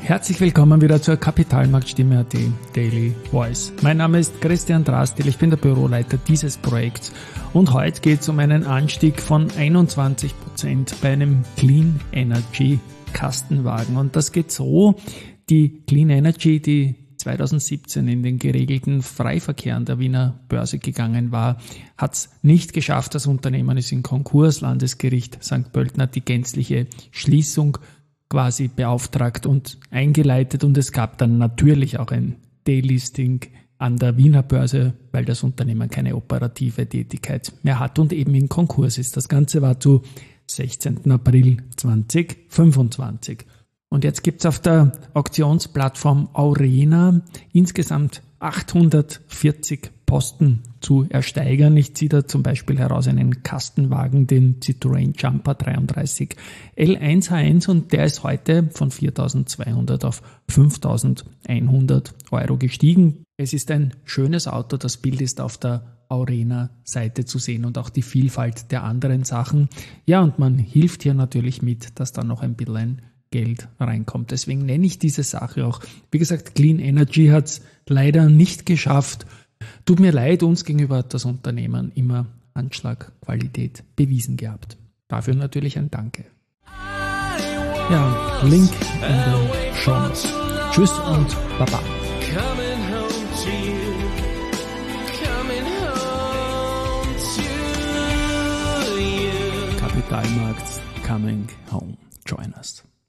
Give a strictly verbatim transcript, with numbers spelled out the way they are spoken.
Herzlich willkommen wieder zur Kapitalmarktstimme.at Daily Voice. Mein Name ist Christian Drastil, ich bin der Büroleiter dieses Projekts und heute geht es um einen Anstieg von einundzwanzig Prozent bei einem Clean Energy Kastenwagen. Und das geht so, die Clean Energy, die zweitausendsiebzehn in den geregelten Freiverkehr an der Wiener Börse gegangen war, hat es nicht geschafft. Das Unternehmen ist in Konkurs. Landesgericht Sankt Pölten hat die gänzliche Schließung quasi beauftragt und eingeleitet, und es gab dann natürlich auch ein Delisting an der Wiener Börse, weil das Unternehmen keine operative Tätigkeit mehr hat und eben in Konkurs ist. Das Ganze war zu sechzehnten April zweitausendfünfundzwanzig. Und jetzt gibt's auf der Auktionsplattform Aurena insgesamt achthundertvierzig Posten zu ersteigern. Ich ziehe da zum Beispiel heraus einen Kastenwagen, den Citroën Jumper dreiunddreißig L eins H eins, und der ist heute von viertausendzweihundert auf fünftausendeinhundert Euro gestiegen. Es ist ein schönes Auto, das Bild ist auf der Aurena-Seite zu sehen und auch die Vielfalt der anderen Sachen. Ja, und man hilft hier natürlich mit, dass da noch ein bisschen Geld reinkommt. Deswegen nenne ich diese Sache auch. Wie gesagt, Clean Energy hat es leider nicht geschafft. Tut mir leid, uns gegenüber hat das Unternehmen immer Anschlagqualität bewiesen gehabt. Dafür natürlich ein Danke. Ja, Link in den Shownotes. Tschüss und Baba. Kapitalmarkt coming home. Join us.